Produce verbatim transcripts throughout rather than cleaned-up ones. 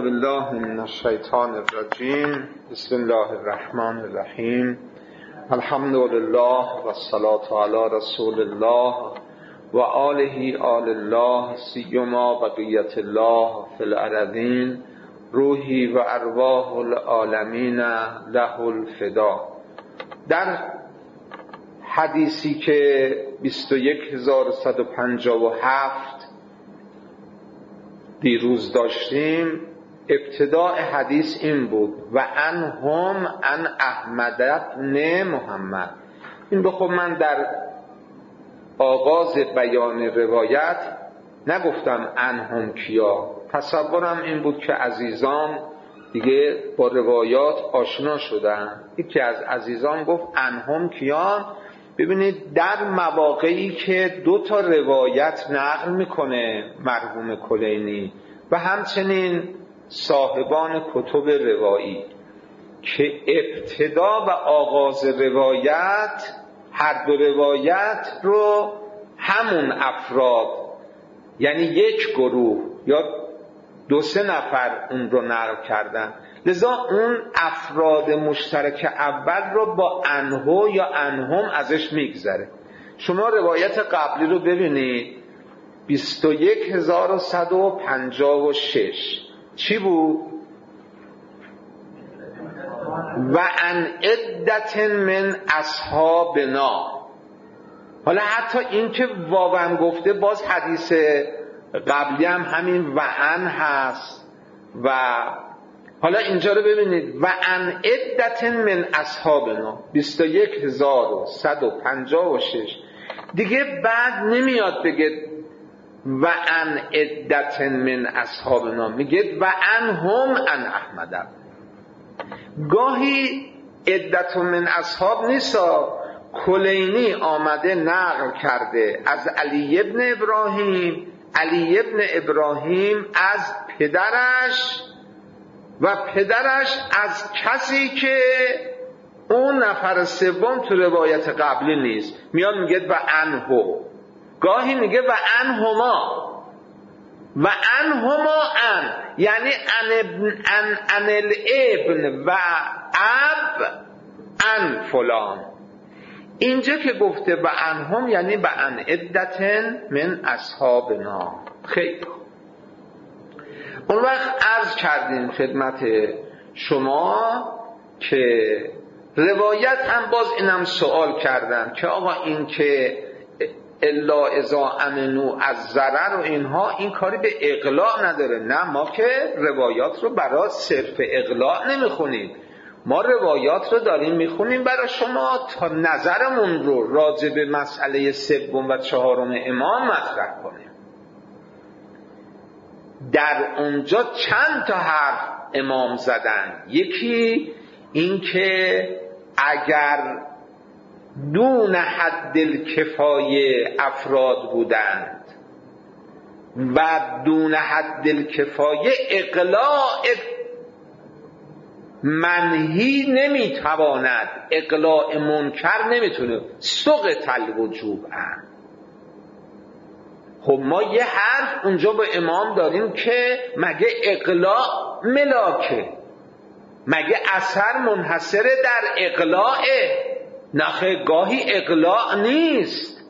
اعوذ بالله من الشیطان الرجیم. بسم الله الرحمن الرحیم. الحمد لله و الصلاة علی رسول الله و آله آل الله سیما بقیت الله فی الارضین روحی و ارواح العالمین له الفدا. در حدیثی که بیست و یک هزار و صد و پنجاه و هفت دیروز داشتیم، ابتداء حدیث این بود و انهم ان احمد بن محمد. این به خود من در آغاز بیان روایت نگفتم انهم کیا. تصورم این بود که عزیزان دیگه با روایات آشنا شدن. یکی از عزیزان گفت انهم کیا. ببینید در مواقعی که دو تا روایت نقل میکنه مرحوم کلینی و همچنین صاحبان کتب روایی که ابتدا و آغاز روایت هر دو روایت رو همون افراد، یعنی یک گروه یا دو سه نفر اون رو نقل کردن، لذا اون افراد مشترک اول رو با انهو یا انهم ازش میگذره. شما روایت قبلی رو ببینید، بیست و یک هزار و صد و پنجاه و شش چی بود؟ و ان عدت من اصحابنا. حالا حتی این که واقعا گفته، باز حدیث قبلی هم همین و ان هست. و حالا اینجا رو ببینید و ان عدت من اصحابنا بیست و یک هزار و صد و پنجاه و شش. دیگه بعد نمیاد بگه و ان عدت من اصحابنا، میگه و ان هم ان احمد. گاهی عدت من اصحاب نیستا، کلینی آمده نقل کرده از علی ابن ابراهیم، علی ابن ابراهیم از پدرش و پدرش از کسی که اون نفر سوم تو روایت قبلی نیست، میاد میگه و انهو. گاهی میگه و انهما و انهما ان، یعنی ان ابن ان, ان الابن و اب ان فلان. اینجا که گفته و انهم یعنی و ان عدت من اصحابنا. خیلی اون وقت عرض کردیم خدمت شما که روایت هم باز اینم سوال کردم که آقا این که الا اذا امنو از ضرر و اینها، این کاری به اقلاع نداره. نه، ما که روایات رو برای صرف اقلاع نمیخونیم، ما روایات رو داریم میخونیم برای شما تا نظرمون رو راجع به مسئله سوم و چهارم امام مطرح کنیم. در اونجا چند تا حرف امام زدن. یکی این که اگر دون حد الکفایه افراد بودند و دون حد الکفایه اقلاع منهی نمیتواند، اقلاع منکر نمیتونه، سقط الوجوب. خب ما یه حرف اونجا با امام داریم که مگه اقلاع ملاکه؟ مگه اثر منحصر در اقلاعه؟ نخه، گاهی اقلاع نیست،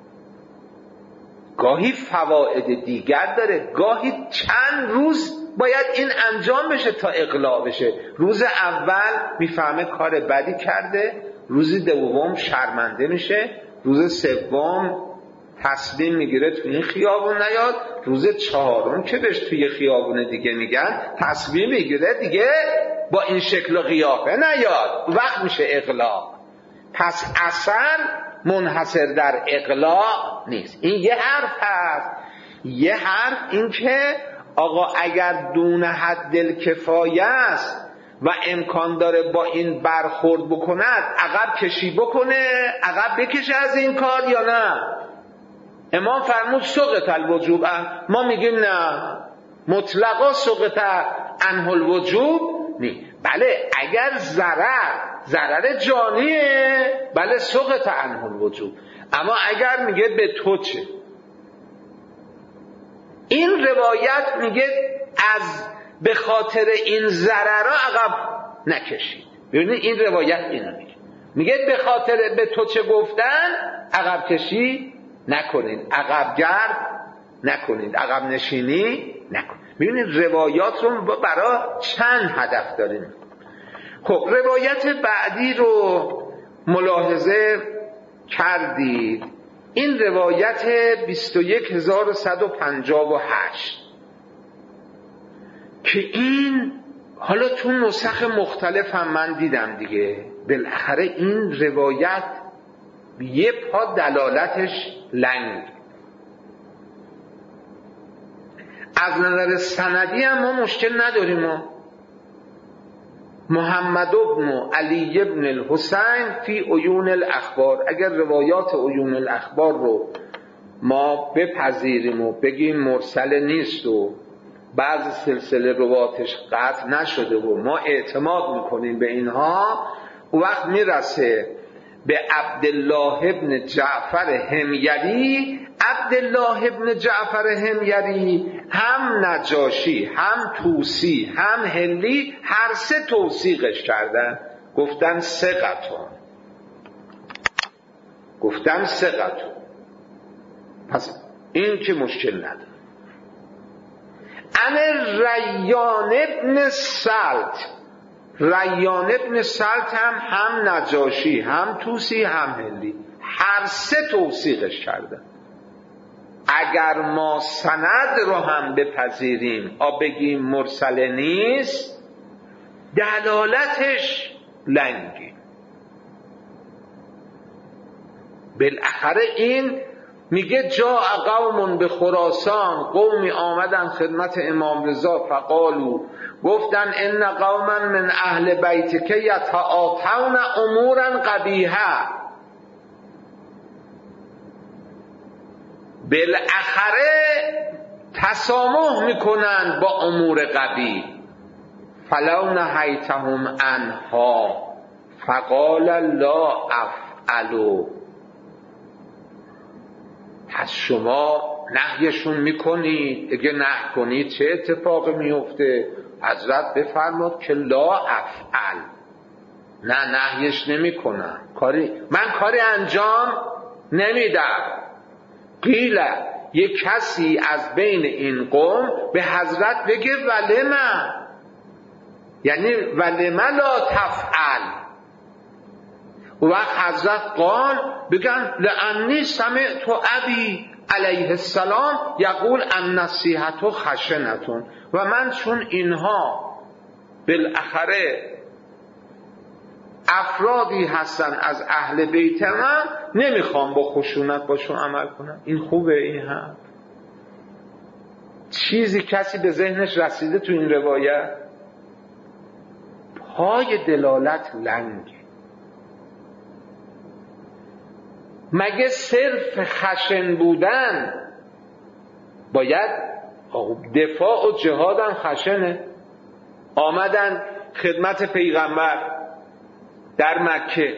گاهی فواید دیگر داره. گاهی چند روز باید این انجام بشه تا اقلاع بشه. روز اول میفهمه کار بدی کرده، روز دوم شرمنده میشه، روز سوم تصمیم میگیره تو این خیابون نیاد، روز چهارم که بهش توی خیابون دیگه میگن تصمیم میگیره دیگه با این شکل و قیافه نیاد، وقت میشه اقلاع. پس اصلا منحصر در اقلاع نیست. این یه حرف هست. یه حرف این که آقا اگر دون حد الکفایه است و امکان داره با این برخورد بکند، عقب کشی بکنه، عقب بکشه از این کار یا نه؟ امام فرمود سقط الوجوب. ما میگیم نه، مطلقا سقط عنه الوجوب نی. بله اگر ضرر ضرر جانیه، بله سقط عنه الوجوب. اما اگر میگه به تو چه، این روایت میگه از به خاطر این ضررها عقب نکشید. ببینید این روایت اینو میگه، میگه به خاطر به تو چه گفتن عقب کشی نکنید، عقب گرد نکنید، عقب نشینی نکنید. ببینید روایات رو برای چند هدف داریم. خب روایت بعدی رو ملاحظه کردید، این روایت بیست و یک هزار و صد و پنجاه و هشت که این حالا تو نسخ مختلف هم من دیدم دیگه، بالاخره این روایت یه پا دلالتش لنگ. از نظر سندی هم ما مشکل نداریم. ما محمد ابن علی ابن الحسین فی عیون الاخبار، اگر روایات عیون الاخبار رو ما بپذیریم و بگیم مرسل نیست و بعض سلسله رواتش قطع نشده و ما اعتماد میکنیم به اینها، وقت میرسه به عبدالله ابن جعفر حمیری. عبدالله ابن جعفر حمیری هم نجاشی، هم طوسی، هم هلی، هر سه توثیقش کردن، گفتن ثقتون، گفتن ثقتون. پس این که مشکل نداره. ان ریان ابن سلط، ریان ابن سلط هم هم نجاشی، هم طوسی، هم هلی، هر سه توثیقش کردن. اگر ما سند رو هم بپذیریم آ بگیم مرسل نیست، دلالتش لنگی. بالاخره این میگه جا قوم به خراسان، قومی آمدن خدمت امام رضا فقالو، گفتن ان قوما من اهل بیتک یتعاطون امورا قبیحه. بالاخره تسامح میکنن با امور قبیح. فلو نهیتهم عنها فقال لا افعلوا، پس شما نهیشون میکنید، دیگه نه کنید چه اتفاقی میفته؟ حضرت بفرمود که لا افعل، نه نهیش نمیکنم، کاری من کاری انجام نمیدم. قیل یک کسی از بین این قوم به حضرت بگه ولما، یعنی ولما لا تفعل. و وقت حضرت قال بگن لانی سمعت ابی علیه السلام یقول النصیحة خشنة، و من چون اینها بالاخره افرادی هستن از اهل بیت من، نمیخوام با خشونت باشون عمل کنم. این خوبه؟ این هم چیزی کسی به ذهنش رسیده تو این روایت؟ پای دلالت لنگه. مگه صرف خشن بودن باید دفاع و جهادم خشنه؟ آمدن خدمت پیغمبر در مکه،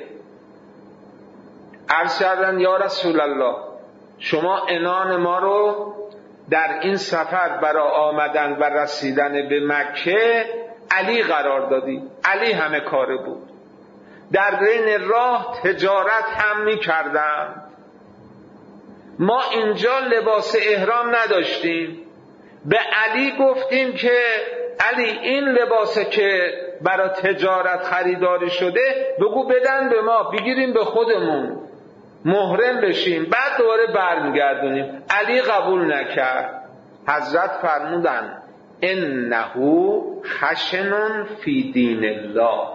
عرض کردن یا رسول الله شما عنان ما رو در این سفر برای آمدن و رسیدن به مکه علی قرار دادی. علی همه کاره بود، در بین راه تجارت هم می کردم، ما اینجا لباس احرام نداشتیم، به علی گفتیم که علی این لباسه که برای تجارت خریداری شده بگو بدن به ما، بگیریم به خودمون محرم بشیم، بعد دوباره برمیگردونیم. علی قبول نکرد. حضرت فرمودن انه خشن فی دین الله.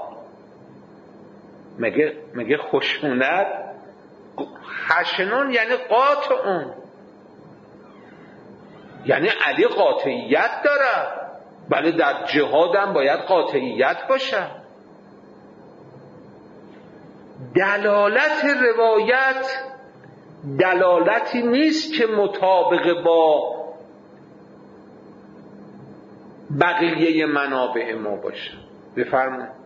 مگه مگه خشونت؟ خشنون یعنی قاطعون، یعنی علی قاطعیت داره، بله در جهادم باید قاطعیت باشه. دلالت روایت دلالتی نیست که مطابق با بقیه منابع ما باشه. بفرمایید.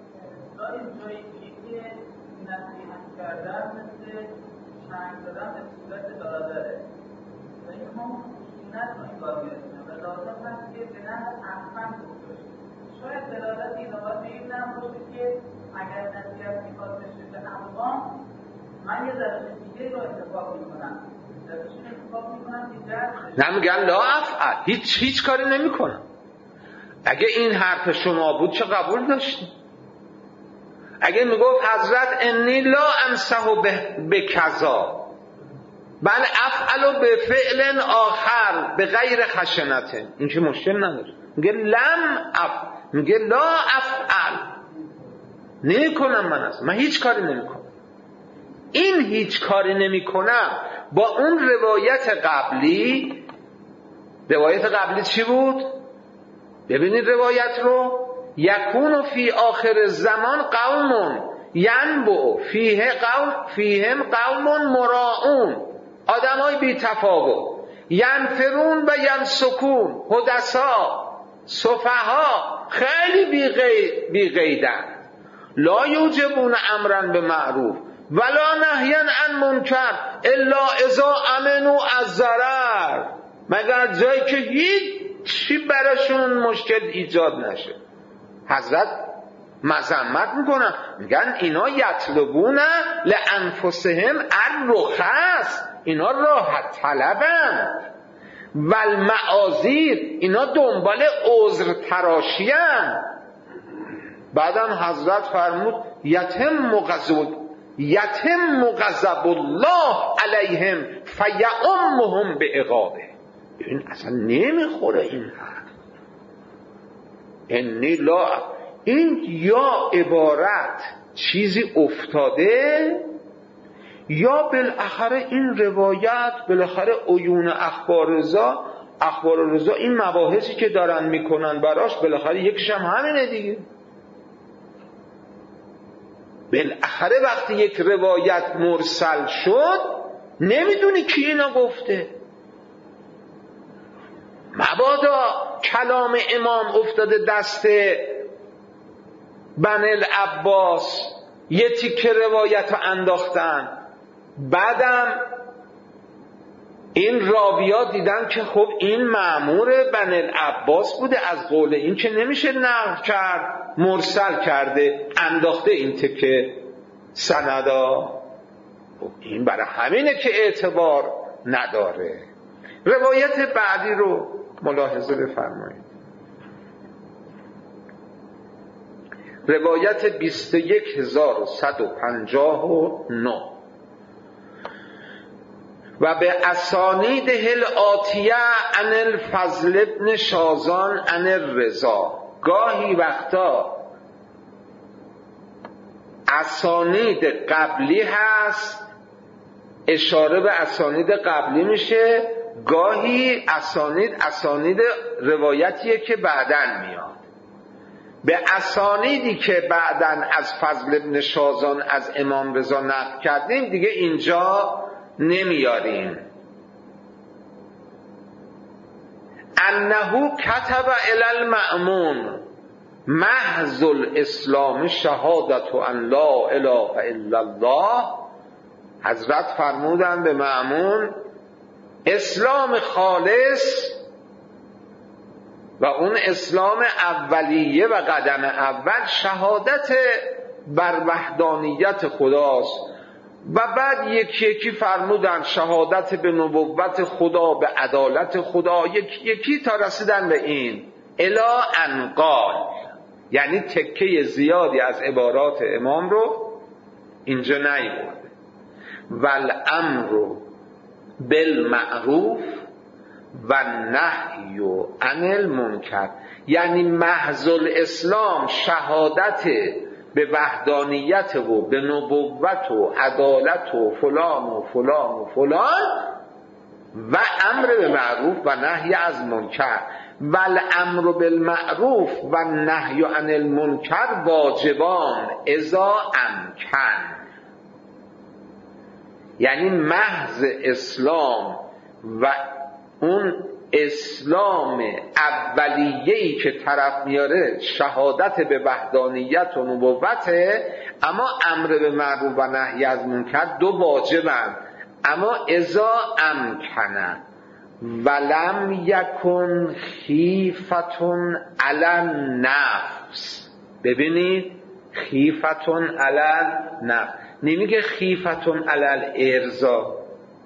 اگر نصیحت میخواد بشه به اقوام، من یه روش دیگه رو انتخاب میکنم، روش انتخاب میکنم که جذب نه میگن لا افعل، هیچ هیچ کاری نمیکنم. اگه این حرف شما بود چه قبول داشتی؟ اگه میگفت حضرت انی لا امسح به کذا بل افعل به فعل آخر به غیر خشنته، این که مشکل نداره. میگه لم اف میگه لا افعل، نمی کنم من اصلا، من هیچ کاری نمی کنم. این هیچ کاری نمی کنم با اون روایت قبلی، روایت قبلی چی بود؟ ببینید روایت رو، یکون فی آخر زمان قوم ینبع فیه قوم فیهم قوم مراعون، آدمای بی تفاوت، ینفرون و ینسکون، حدثا، سفها، خیلی بی قیدن، لا یوجبون امرا به معروف ولا نهیا عن منکر الا اذا امنوا از ضرر، مگر جایی که هیچی براشون مشکل ایجاد نشه. حضرت مذمت میکنن، میگن اینا یطلبون لانفسهم الرخص، اینا راحت طلبن، والمعاذیر، اینا دنبال عذر تراشیان. بعدم حضرت فرمود یتم غضب یتم غضب الله علیهم فیعمهم بعقابه. این اصلا نمیخوره این حرف. انی لا، این یا عبارت چیزی افتاده یا بالاخره این روایت بالاخره عیون اخبار رضا، اخبار رضا این مباحثی که دارن میکنن براش بالاخره یکیش هم همینه دیگه. بالاخره وقتی یک روایت مرسل شد نمیدونی کی اینا گفته. مبادا کلام امام افتاده دست بنی العباس، یه تیکه روایت رو انداختن، بعدم این راویا دیدن که خب این مأمور بنی العباس بوده، از قول این که نمیشه نقل کرد، مرسل کرده، انداخته این تیکه سندا. خب این برای همینه که اعتبار نداره. روایت بعدی رو ملاحظه بفرمایید. روایت بیست و یک هزار و صد و پنجاه و نه و به اسانید هل آتیه عن الفضل ابن شازان عن الرضا. گاهی وقتا اسانید قبلی هست، اشاره به اسانید قبلی میشه، گاهی اسانید اسانید روایتیه که بعدن میاد. به اسانیدی که بعدن از فضل ابن شازان از امام رضا نقل کردیم دیگه اینجا نمیاریم. انه کتب الی المأمون محض الاسلام شهادت ان لا اله الا الله. حضرت فرمودن به مأمون اسلام خالص و اون اسلام اولیه و قدم اول شهادت بر وحدانیت خداست. و بعد یکی یکی فرمودن شهادت به نبوت خدا، به عدالت خدا، یکی یکی تا رسیدن به این الا انقال، یعنی تکه زیادی از عبارات امام رو اینجا نیورده. والامر بالمعروف و نهی عن المنکر، یعنی محض الاسلام شهادت به وحدانیت و به نبوت و عدالت و فلان و فلان و فلان و امر به معروف و نهی از منکر. والامر بالمعروف و نهی عن المنکر واجبان اذا امکن، یعنی محض اسلام و اون اسلام اولیه‌ای که طرف میاره شهادت به وحدانیت و نبوته، اما امر به معروف و نهی از منکر دو واجبن، اما اذا امکنه ولم یکن خیفتون علی النفس. ببینید خیفتون علل نفس، نمیگه خیفتون علل ارضا.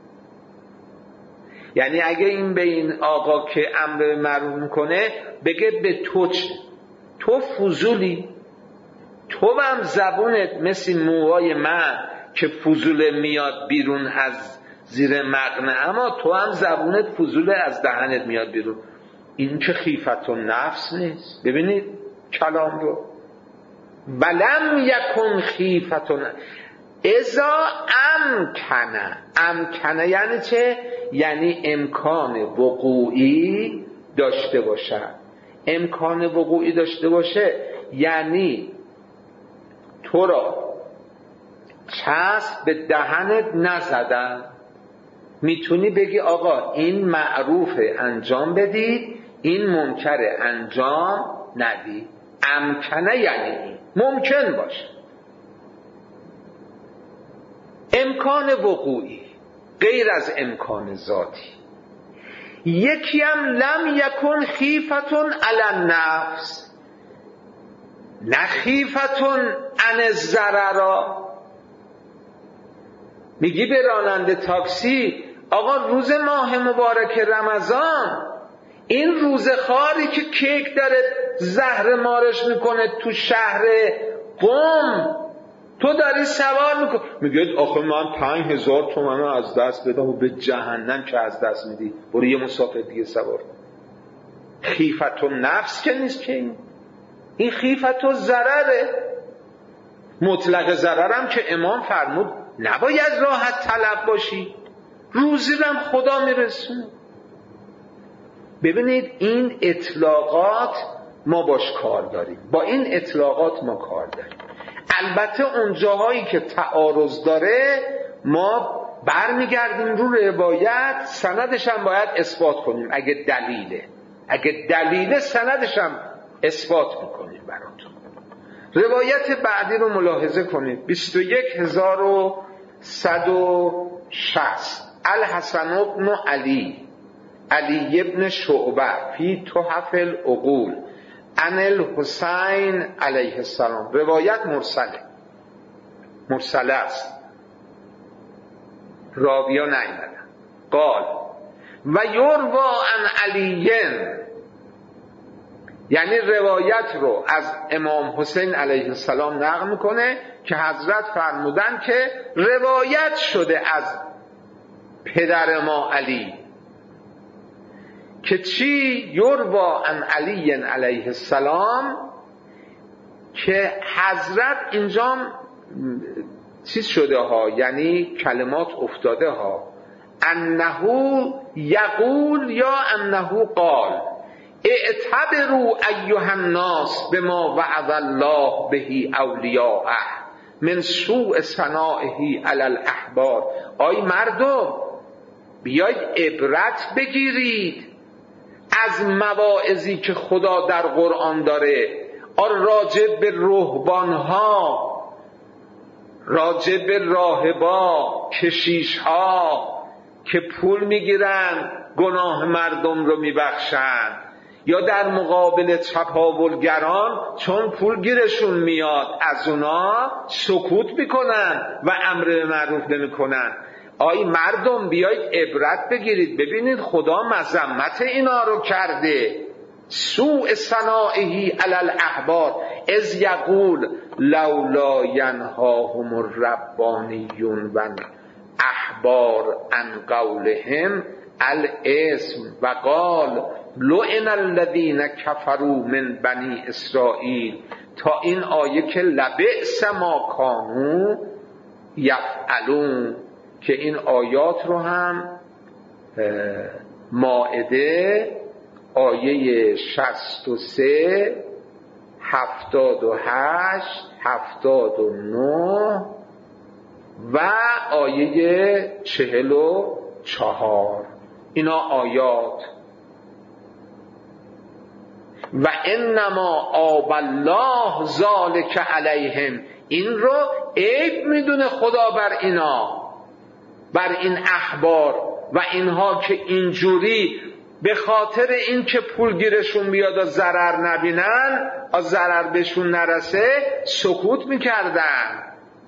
یعنی اگه این به این آقا که امر معروف میکنه بگه به تو چه؟ تو فضولی، تو هم زبونت مثل موهای من که فضول میاد بیرون از زیر مقنعه، اما تو هم زبونت فضول از دهنت میاد بیرون. این که خیفتون نفس نیست. ببینید کلام رو، ولم یکن خیفتون اذا امکنه. امکنه یعنی چه؟ یعنی امکان وقوعی داشته باشه. امکان وقوعی داشته باشه یعنی تو را چسب به دهنت نزدن، میتونی بگی آقا این معروفه انجام بدید، این منکره انجام ندید. امکنه یعنی این ممکن باشه، امکان وقوعی غیر از امکان ذاتی. یکی هم لم یکن خیفتون علی النفس، نه خیفتون عن الضرر. میگی به راننده تاکسی آقا روز ماه مبارک رمضان، این روز خاری که کیک داره زهر مارش میکنه تو شهر قم، تو داری سوار میکنی. میگه آخه من پنج هزار تومن از دست بدم و به جهنم که از دست میدی، برو یه مسافر دیگه سوار. خیفتون نفس که نیست که این این خیفتون ضرره. مطلق ضررم که امام فرمود نباید راحت طلب باشی، روزی رم خدا میرسونه. ببینید این اطلاقات ما باش کار داریم، با این اطلاقات ما کار داریم. البته اون جاهایی که تعارض داره ما برمیگردیم رو روایت، سندش هم باید اثبات کنیم. اگه دلیله اگه دلیله سندش هم اثبات میکنیم براتون. روایت بعدی رو ملاحظه کنید. بیست و یک هزار و صد و شصت الحسن بن علی علی ابن شعبه فی تحف العقول عن الحسین علیه السلام. روایت مرسله مرسله است، راویا نیامدن. قال و یروا عن علیین، یعنی روایت رو از امام حسین علیه السلام نقل میکنه که حضرت فرمودن که روایت شده از پدر ما علی که چی؟ یروا عن علی علیه السلام، که حضرت اینجا چیز شده ها، یعنی کلمات افتاده ها، انه یقول یا انه قال اعتبروا ایها الناس بما وعد الله به اولیاءه من سوء صنائه علی الاحبار. آی مردم بیاید عبرت بگیرید از مواعظی که خدا در قرآن داره راجع به رهبانها، راجع به راهبا، کشیشها که پول میگیرن گناه مردم رو میبخشن، یا در مقابل چپاولگران چون پول گیرشون میاد از اونا سکوت میکنن و امر معروف نمیکنن. آی مردم بیایید عبرت بگیرید، ببینید خدا مذمت اینا رو کرده. سوء صنائه علی الاحبار اذ یقول لولا ینهاهم الربانیون و احبار عن قولهم الاسم و قال لعن الذین کفروا من بنی اسرائیل، تا این آیه که لبئس ما کانوا یفعلون، که این آیات رو هم مائده آیه شصت و سه، هفتاد و هشت، هفتاد و نه و آیه چهل و چهار، اینا آیات. و انما آب الله ذالک علیهم، این رو عیب میدونه خدا بر اینا، بر این احبار و اینها که اینجوری به خاطر این که پول گیرشون بیاد و ضرر نبینن، و ضرر بهشون نرسه، سکوت میکردن،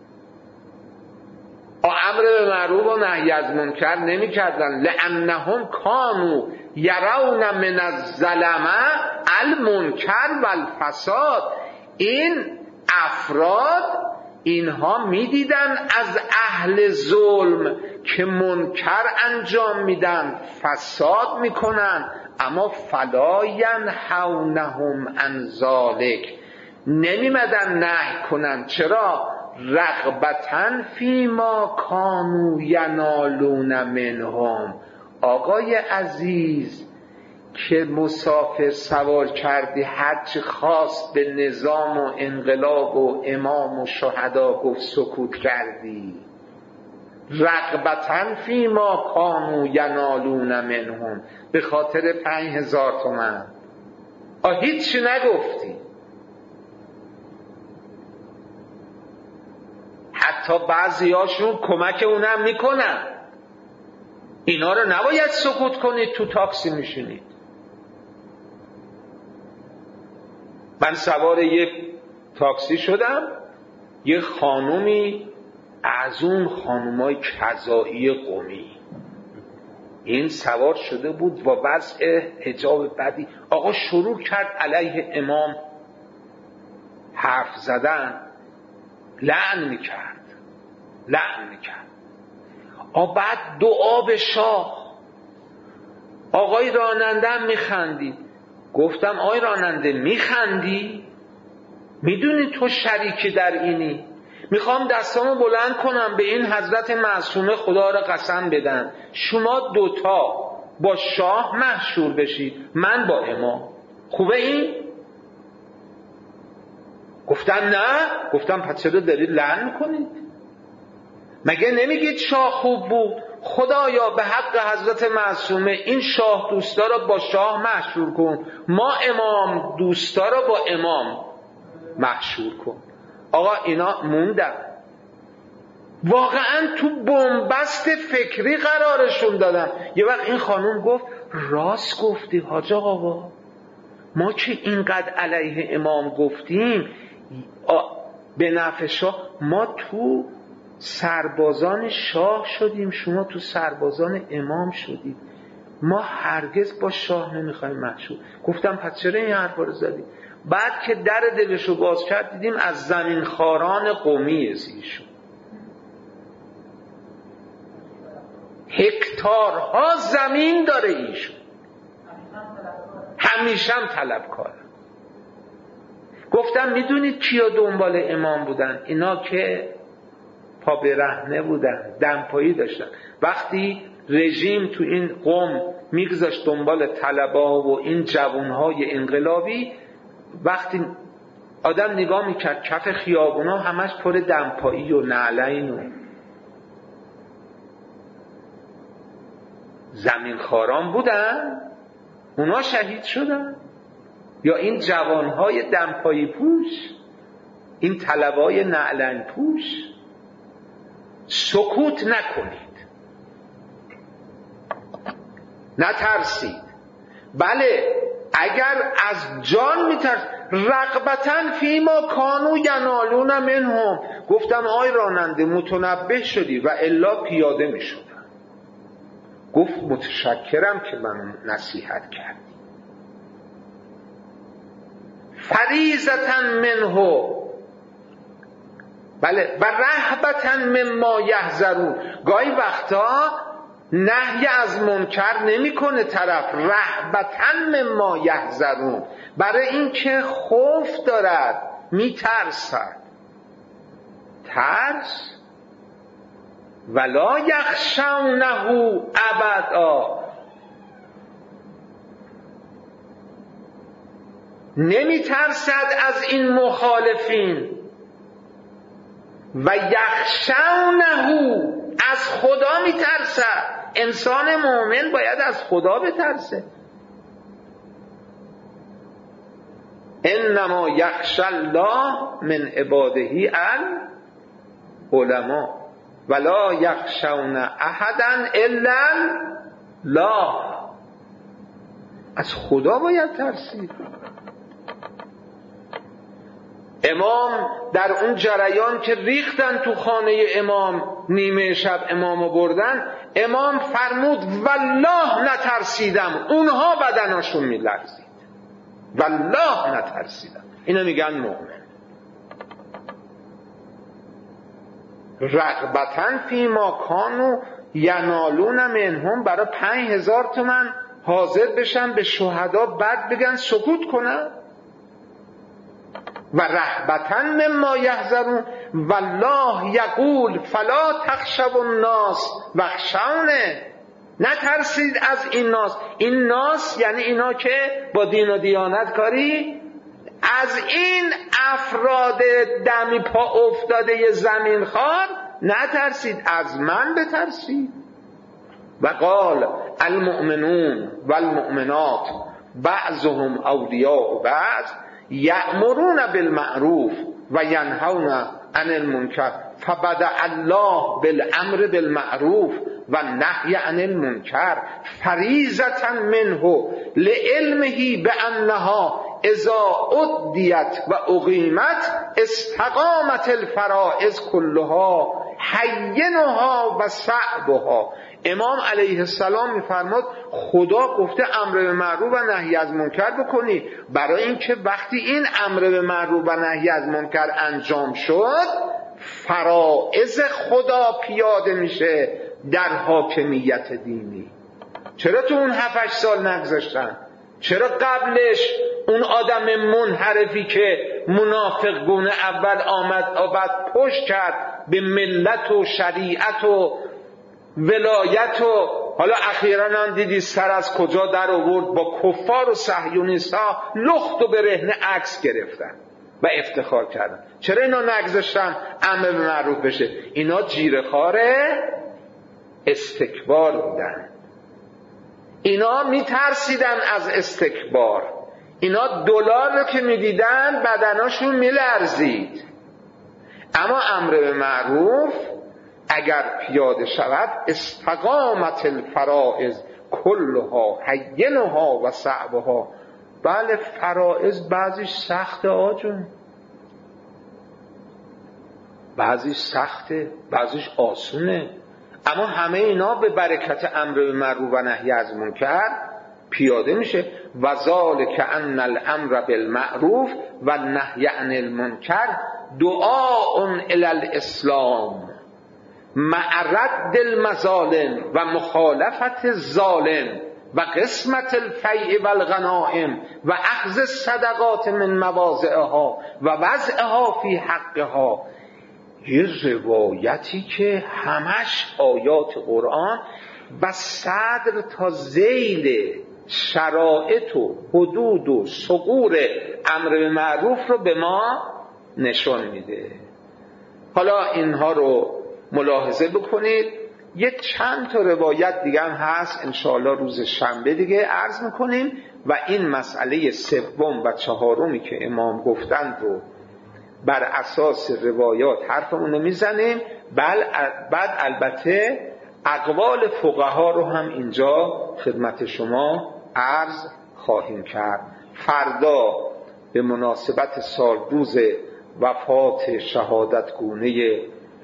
امر به معروف و نهی از منکر نمیکردن. لانهم کانوا یرون من الظلمه المنکر والفساد. این افراد اینها میدیدن از اهل ظلم که منکر انجام میدن، فساد میکنن، اما فلا ینهونهم عن ذلک، نمیمدن نهی کنن. چرا؟ رغبتاً فیما کانوا ینالون منهم. آقای عزیز که مسافر سوار کردی، هرچی خواست به نظام و انقلاب و امام و شهدا گفت سکوت کردی. رغبتاً فیما کانوا ینالون منهم، به خاطر پنج هزار تومن آه هیچی نگفتی. حتی بعضی هاشون کمک اونم میکنن. اینا رو نباید سکوت کنید. تو تاکسی میشینید. من سوار یک تاکسی شدم، یه خانومی از اون خانومای کذایی قمی، این سوار شده بود و وضع حجاب بدی. آقا شروع کرد علیه امام حرف زدن، لعن میکرد لعن میکرد. آ بعد دعا به شاه. آقای راننده هم میخندید. گفتم آقای راننده میخندی؟ میدونی تو شریکی در اینی؟ میخوام دستامو بلند کنم به این حضرت معصومه خدا را قسم بدم، شما دوتا با شاه محشور بشید، من با امام. خوبه این؟ گفتن نه. گفتم پس چرا دارید لعن میکنید؟ مگه نمیگید شاه خوب بود؟ خدایا به حق حضرت معصومه این شاه دوستا را با شاه محشور کن، ما امام دوستا را با امام محشور کن. آقا اینا موندن، واقعا تو بنبست فکری قرارشون دادن. یه وقت این خانوم گفت راست گفتی حاج آقا، ما که اینقدر علیه امام گفتیم به نفع شاه، ما تو سربازان شاه شدیم، شما تو سربازان امام شدید، ما هرگز با شاه نمیخوایم محشور. گفتم پس چرا این حرفا رو زدی؟ بعد که در دلشو باز کرد دیدیم از زمین خاران قومی ایشون، هکتارها زمین داره ایشون، همیشه هم طلبکاره. گفتم میدونید کیا دنبال امام بودن؟ اینا که پا برهنه بودن، دمپایی داشتن. وقتی رژیم تو این قوم میگذاشت دنبال طلبا و این جوانهای انقلابی، وقتی آدم نگاه میکرد کف خیابونا همش پر دمپایی و نعلین و زمین خاران بودن، اونا شهید شدن. یا این جوانهای دمپایی پوش، این طلبای نعلین پوش. سکوت نکنید، نترسید. بله اگر از جان میترس، رغبتاً فیما کانوا ینالون منهم. گفتم آی راننده متنبه شدی و الا پیاده میشدم. گفت متشکرم که من نصیحت کردی. فریضةً منه، بله، و رهبةً مما یحذرون. گاهی وقتا نهی از منکر نمیکنه طرف، رهبةً مما یحذرون، برای اینکه خوف دارد، میترسد. ترس ولا یخشونه ابدا، نمیترسد از این مخالفین. و یخشونه، از خدا میترسد. انسان مؤمن باید از خدا بترسه. انما یخشی الله من عباده العلماء ولا یخشون احدا الا الله. از خدا باید ترسید. امام در اون جریان که ریختن تو خانه امام نیمه شب امامو بردن، امام فرمود والله نترسیدم، اونها بدناشون میلرزید، والله نترسیدم. اینا میگن مؤمن. رغبتاً فی ما کانوا ینالون منهم، برای پنج هزار تومن حاضر بشن به شهدا بعد بگن سکوت کنن. و رهبتاً مما یحذرون والله یقول فلا تخشوا الناس واخشونی، نترسید از این ناس. این ناس یعنی اینا که با دین و دیانت کاری، از این افراد دمی پا افتاده زمین خوار نترسید، از من بترسید. و قال المؤمنون والمؤمنات بعضهم اولیاء بعض یأمرون بالمعروف و ینهون عن المنکر فبدأ الله بالامر بالمعروف و نهی عن المنکر فریضة منه لعلمه بانها اذا ادیت و اقیمت استقامت الفرائض کلها حینها و صعبها. امام علیه السلام میفرماد خدا گفته امر به معروف و نهی از منکر بکنی، برای اینکه وقتی این امر به معروف و نهی از منکر انجام شد فرائض خدا پیاده میشه در حاکمیت دینی. چرا تو اون هفت هشت سال نگذاشتن؟ چرا قبلش اون آدم منحرفی که منافق گونه اول آمد و بعد پشت کرد به ملت و شریعت و ولایت و حالا اخیراً هم دیدی سر از کجا در آورد، با کفار و صهیونیست‌ها لخت و برهنه عکس گرفتن و افتخار کردن. چرا اینا نگذاشتن امر به معروف بشه؟ اینا جیره‌خوار استکبار بودن، اینا میترسیدن از استکبار، اینا دلار رو که میدیدن بدناشون میلرزید. اما امر به معروف اگر پیاده شود استقامت الفرائض کلها حینها و صعبها. بله فرائض بعضیش سخته آجون، بعضیش سخته، بعضیش آسونه، اما همه اینا به برکت امر به معروف و نهی از منکر پیاده میشه. و ذالک ان الامر بالمعروف و نهی عن المنکر دعاء الی الاسلام مع رد المظالم و مخالفت الظالم و قسمت الفیء والغنائم و اخذ الصدقات من مواضعها و وضعها فی حقها. یه روایتی که همش آیات قرآن و صدر تا ذیل شرائط و حدود و ثغور امر به معروف رو به ما نشون میده. حالا اینها رو ملاحظه بکنید. یه چند تا روایت دیگه هم هست، انشاءالله روز شنبه دیگه عرض میکنیم و این مسئله سوم و چهارمی که امام گفتند رو بر اساس روایات حرفمون نمیزنیم، بل بعد البته اقوال فقها رو هم اینجا خدمت شما عرض خواهیم کرد. فردا به مناسبت سال روز وفات شهادت گونه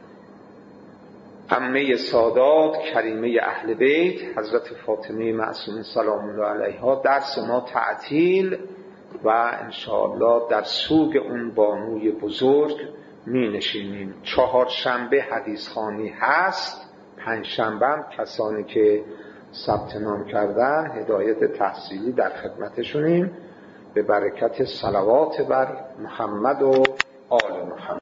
عمه سادات کریمه اهل بیت حضرت فاطمه معصومه سلام الله علیها درس ما تعطیل و انشاءالله در سوگ اون بانوی بزرگ می نشینیم. چهار شنبه حدیث خوانی هست، پنج شنبه هم کسانی که ثبت نام کردن هدایت تحصیلی در خدمتشونیم. به برکت صلوات بر محمد و آل محمد.